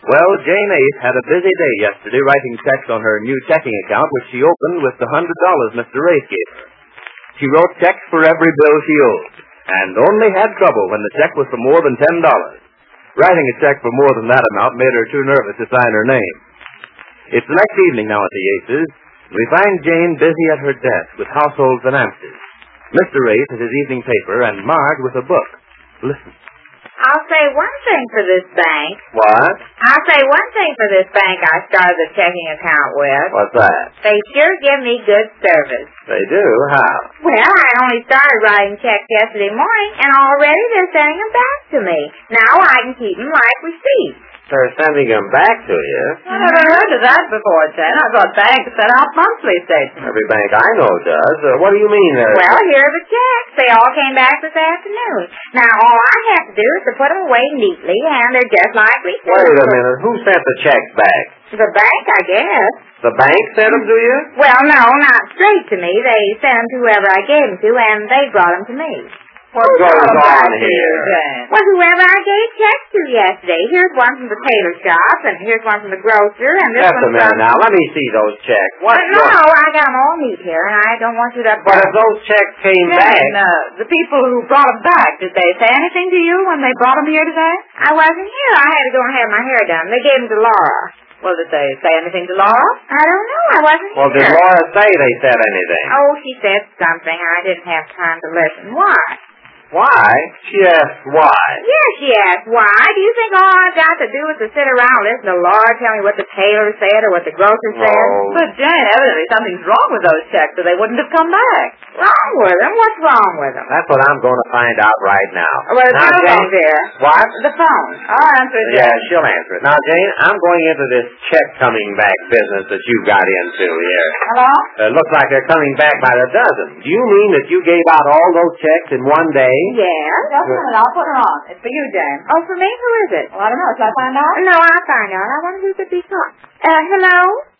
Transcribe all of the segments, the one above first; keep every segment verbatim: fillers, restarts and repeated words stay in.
Well, Jane Ace had a busy day yesterday writing checks on her new checking account, which she opened with the hundred dollars Mister Race gave her. She wrote checks for every bill she owed, and only had trouble when the check was for more than ten dollars. Writing a check for more than that amount made her too nervous to sign her name. It's the next evening now at the Aces. We find Jane busy at her desk with household finances. Mister Ace at his evening paper, and Marge with a book. Listen. I'll say one thing for this bank. What? I'll say one thing for this bank I started the checking account with. What's that? They sure give me good service. They do? How? Well, I only started writing checks yesterday morning, and already they're sending them back to me. Now I can keep them like receipts. They're sending them back to you? I never heard of that before, Jen. I thought banks sent out monthly statements. Every bank I know does. Uh, what do you mean there? Well, here are the checks. They all came back this afternoon. Now, all I have to do is to put them away neatly, and they're just like receipts. Wait a minute. Who sent the checks back? The bank, I guess. The bank sent them to you? Well, no, not straight to me. They sent them to whoever I gave them to, and they brought them to me. What goes on here? Well, whoever I gave checks to yesterday. Here's one from the tailor shop, and here's one from the grocer, and this Just one a minute from... now. Let me see those checks. What? No, no, I got them all neat here, and I don't want you to... But if those checks came Jen, back... uh, the people who brought them back, did they say anything to you when they brought them here today? I wasn't here. I had to go and have my hair done. They gave them to Laura. Well, did they say anything to Laura? I don't know. I wasn't Well, here. did Laura say they said anything? Oh, she said something. I didn't have time to listen. Why? Why? She asked why. Yes, she asked why. Do you think all I've got to do is to sit around and listen to Laura tell me what the tailor said or what the grocer said? Oh. But, Jen, evidently something's wrong with those checks, or they wouldn't have come back. Wrong with them? What's wrong with them? That's what I'm going to find out right now. Well, the now, telephone, Jane, dear. What? The phone. I'll answer it, Yeah, Jen. she'll answer it. Now, Jane, I'm going into this check coming back business that you got into here. Hello? It looks like they're coming back by the dozen. Do you mean that you gave out all those checks in one day? Yes. Just a minute, I'll put her on. It's for you, Jen. Oh, for me? Who is it? Well, I don't know. Shall I find out? No, I'll find out. I wonder who could be talking. Uh, hello?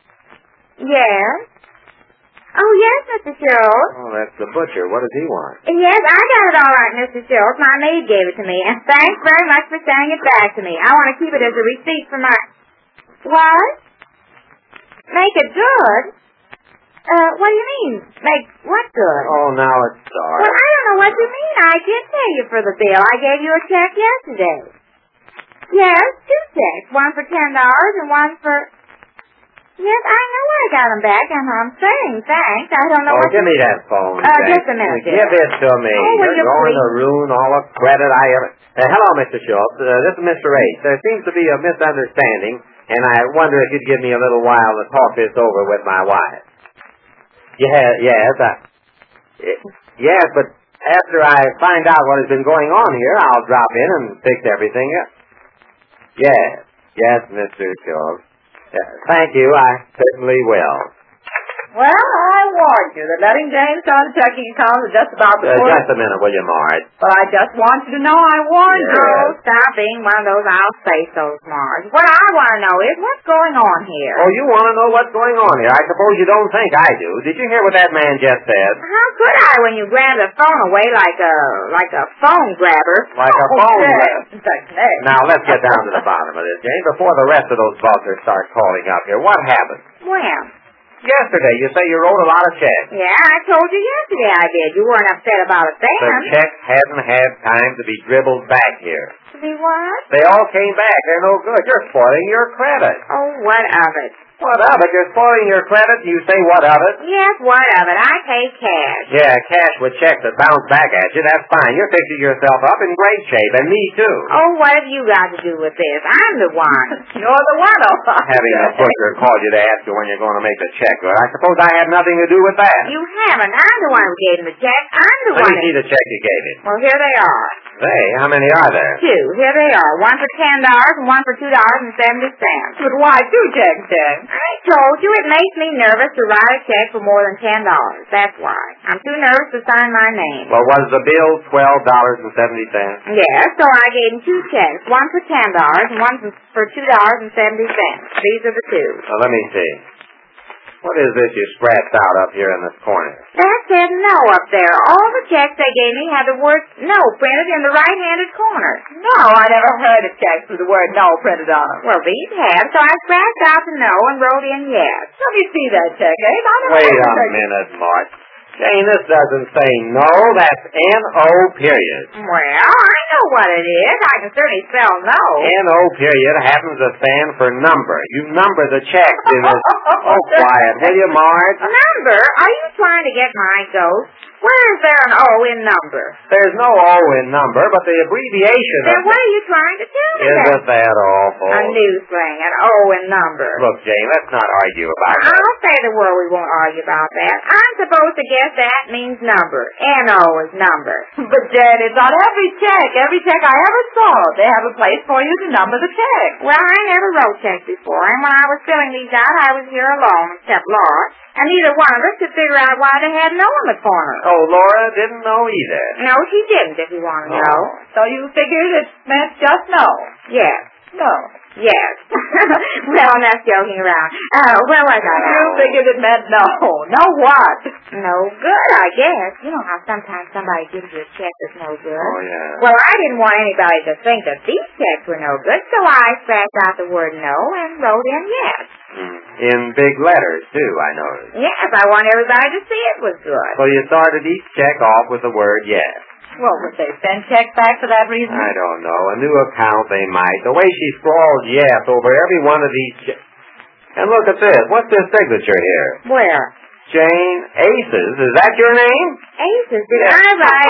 Yes? Oh, yes, Mister Schultz. Oh, that's the butcher. What does he want? Yes, I got it all right, Mister Schultz. My maid gave it to me, and thanks very much for sending it back to me. I want to keep it as a receipt for my... What? Make it good? Uh, what do you mean? Make what good? Oh, now it's dark. Well, I don't know what you mean. I did pay you for the bill. I gave you a check yesterday. Yes, two checks. One for ten dollars and one for... Yes, I know I got them back, and I'm saying thanks. I don't know Oh, what... give me that phone. Uh, Jane. just a minute, dear. Give it to me. Oh, will You're you going please? to ruin all the credit I ever... Uh, hello, Mister Schultz. Uh, this is Mister Ace. There seems to be a misunderstanding, and I wonder if you'd give me a little while to talk this over with my wife. Yeah, yes, I... Yes, but after I find out what has been going on here, I'll drop in and fix everything up. Yes, yes, Mister Schultz. Yeah, thank you, I certainly will. Well, I warned you that letting Jane start a checking account is just about the Uh, worst. just a minute, will you, Marge? But I just want you to know I warned Yeah. you. Oh, stop being one of those I'll say-sos, Marge. What I want to know is what's going on here. Oh, you want to know what's going on here? I suppose you don't think I do. Did you hear what that man just said? How could I when you grab the phone away like a like a phone grabber? Like a Oh, phone Jen. grab. That's next. Now, let's get down to the bottom of this, Jane, before the rest of those buzzers start calling up here. What happened? When? Yesterday, you say you wrote a lot of checks. Yeah, I told you yesterday I did. You weren't upset about it The then. checks hadn't had time to be dribbled back here. To be what? They all came back. They're no good. You're spoiling your credit. Oh, what of it? What of it? You're spoiling your credit, and you say what of it? Yes, what of it? I pay cash. Yeah, cash with checks that bounce back at you. That's fine. You're fixing yourself up in great shape, and me too. Oh, what have you got to do with this? I'm the one. You're the one, oh, Having a butcher call you to ask you when you're going to make the check good. I suppose I had nothing to do with that. You haven't. I'm the one who gave him the check. I'm the Let one. me see the check you gave him. Well, here they are. They? How many are there? Two. Here they are. One for ten dollars and one for two dollars and seventy cents. But why two checks, Jen? I told you it makes me nervous to write a check for more than ten dollars. That's why. I'm too nervous to sign my name. Well, was the bill twelve dollars and seventy cents? Yes, so I gave him two checks. One for ten dollars and one for two dollars and seventy cents. These are the two. Well, let me see. What is this you scratched out up here in this corner? That said no up there. All the checks they gave me had the word no printed in the right-handed corner. No, I never heard of checks with the word no printed on them. Well, these have, so I scratched out the no and wrote in yes. Let me see that check, Abe. I never Wait heard a of minute, Mart. Jane, this doesn't say no. That's N O period. Well, I know what it is. I can certainly spell no. N O period happens to stand for number. You number the checks in this... Oh, quiet, will you, Mart? Number? Are you trying to get my goat? Where is there an O in number? There's no O in number, but the abbreviation Then of... what are you trying to tell me? Isn't that awful? A new thing, an O in number. Look, Jane, let's not argue about that. I'll say the word we won't argue about that. I'm supposed to guess that means number. N O is number. But, Jane, it's on every check. Every check I ever saw, they have a place for you to number the check. Well, I never wrote checks before, and when I was filling these out, I was here alone, except Laura, and neither one of us could figure out why they had no in the corner. Oh, Laura didn't know either. No, she didn't, if you want to know. So you figured it meant just no. Yes. No. Yes. Well, I'm not joking around. Uh, where was I? You figured it meant no. No what? No good, I guess. You know how sometimes somebody gives you a check that's no good. Oh, yeah. Well, I didn't want anybody to think that these checks were no good, so I scratched out the word no and wrote in yes. Mm. In big letters, too, I noticed. Yes, I want everybody to see it was good. So you started each check off with the word yes. Well, would they send checks back for that reason? I don't know. A new account they might. The way she scrawled yes over every one of these checks. And look at this. What's this signature here? Where? Jane Aces. Is that your name? Aces. Did I write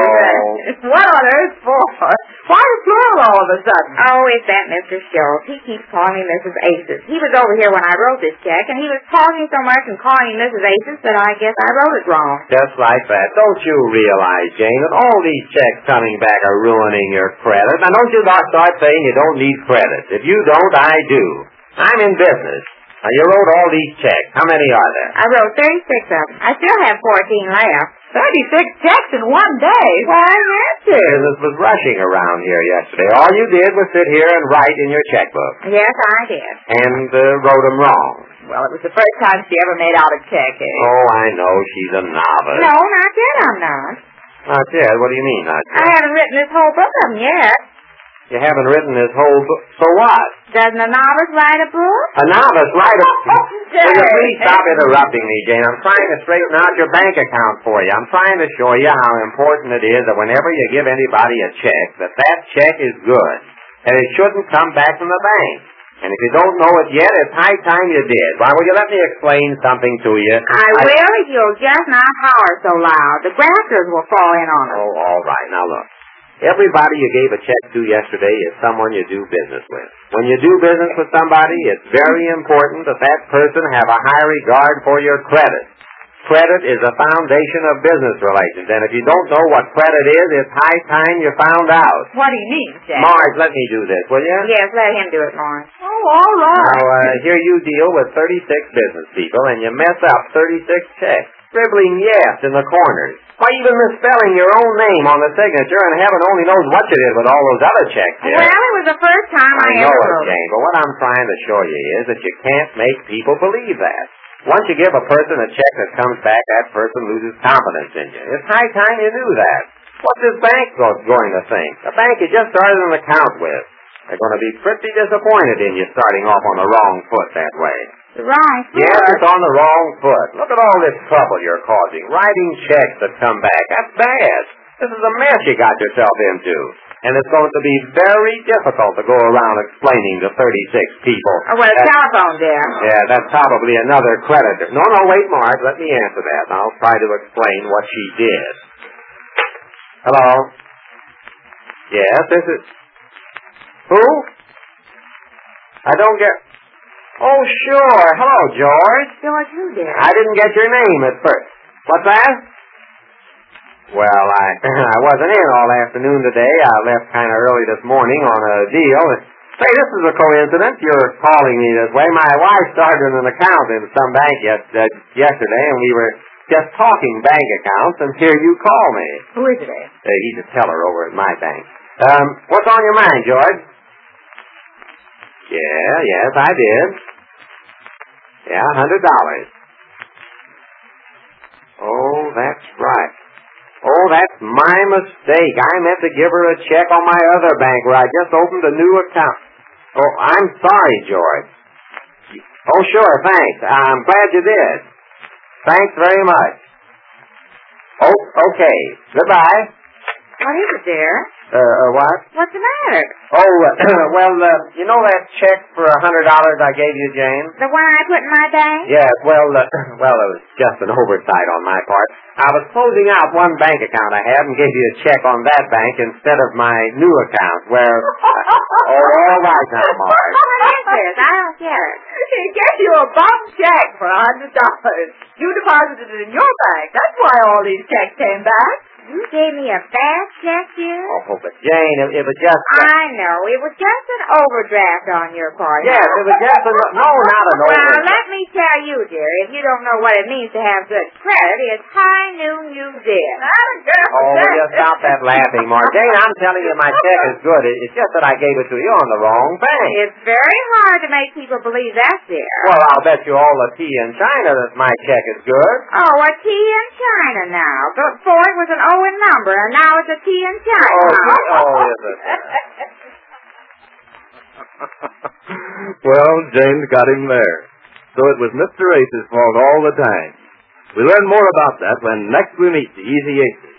Aces? What on earth for? Why the plural all of a sudden? Oh, it's that Mister Schultz. He keeps calling me Missus Aces. He was over here when I wrote this check, and he was calling me so much and calling me Missus Aces that I guess I wrote it wrong. Just like that. Don't you realize, Jane, that all these checks coming back are ruining your credit? Now, don't you start saying you don't need credit. If you don't, I do. I'm in business. Now, you wrote all these checks. How many are there? I wrote thirty-six of them. I still have fourteen left. Thirty-six checks in one day. Well, I had to. Business was rushing around here yesterday. All you did was sit here and write in your checkbook. Yes, I did. And uh, wrote them wrong. Well, it was the first time she ever made out a check, eh? Oh, I know. She's a novice. No, not yet, I'm not. Not yet? What do you mean, not I yet? haven't written this whole book of them yet. You haven't written this whole book. So what? Doesn't a novice write a book? A novice write a... Oh, Will you please stop interrupting me, Jane? I'm trying to straighten out your bank account for you. I'm trying to show you how important it is that whenever you give anybody a check, that that check is good. And it shouldn't come back from the bank. And if you don't know it yet, it's high time you did. Why, will you let me explain something to you? I, I will if you'll just not holler so loud. The grafters will fall in on us. Oh, all right. Now, look. Everybody you gave a check to yesterday is someone you do business with. When you do business with somebody, it's very important that that person have a high regard for your credit. Credit is the foundation of business relations, and if you don't know what credit is, it's high time you found out. What do you mean, Jack? Marge, let me do this, will you? Yes, let him do it, Lawrence. Oh, all right. Now, uh, here you deal with thirty-six business people, and you mess up thirty-six checks, scribbling yes in the corners. Why, even misspelling your own name on the signature, and heaven only knows what you did with all those other checks here. Well, it was the first time I, I know ever it, wrote. Jane, but what I'm trying to show you is that you can't make people believe that. Once you give a person a check that comes back, that person loses confidence in you. It's high time you knew that. What's this bank going to think? The bank you just started an account with. They're going to be pretty disappointed in you starting off on the wrong foot that way. The wrong foot? Yes, it's on the wrong foot. Look at all this trouble you're causing. Writing checks that come back. That's bad. This is a mess you got yourself into. And it's going to be very difficult to go around explaining to thirty-six people. Oh, well, a telephone, dear. Yeah, that's probably another creditor. No, no, wait, Mark. Let me answer that. And I'll try to explain what she did. Hello? Yes, this is... Who? I don't get... Oh, sure. Hello, George. George, who, dear? I didn't get your name at first. What's that? Well, I I wasn't in all afternoon today. I left kind of early this morning on a deal. Say, this is a coincidence. You're calling me this way. My wife started an account in some bank yes, uh, yesterday, and we were just talking bank accounts, and here you call me. Who is it? Uh, he's a teller over at my bank. Um, what's on your mind, George? Yeah, yes, I did. Yeah, a hundred dollars. that's my mistake. I meant to give her a check on my other bank where I just opened a new account. Oh, I'm sorry, George. Oh, sure, thanks. I'm glad you did. Thanks very much. Oh, okay. Goodbye. What is it, dear? Uh, uh what? What's the matter? Oh, uh, well, uh, you know that check for a hundred dollars I gave you, Jane? The one I put in my bank? Yes, well, uh, well, it was just an oversight on my part. I was closing out one bank account I had and gave you a check on that bank instead of my new account, where... Uh, oh, all right now, Marge. What is this? I don't get it. He gave you a bum check for a hundred dollars. You deposited it in your bank. That's why all these checks came back. You gave me a fast check, dear? Oh, but Jane, it, it was just... I know. It was just an overdraft on your part. Yes, it was just a... No, not an Well, overdraft. let me tell you, dear, if you don't know what it means to have good credit, it's high noon you did. Not a girl. Oh, will you stop that laughing, Marge? Jane, I'm telling you my check is good. It, it's just that I gave it to you on the wrong bank. It's very hard to make people believe that, dear. Well, I'll bet you all the tea in China that my check is good. Oh, a T in China now. Before it was an O in number, and now it's a T in China. Oh, tea- oh, is it? Well, James got him there. So it was Mister Ace's fault all the time. We learn more about that when next we meet the Easy Aces.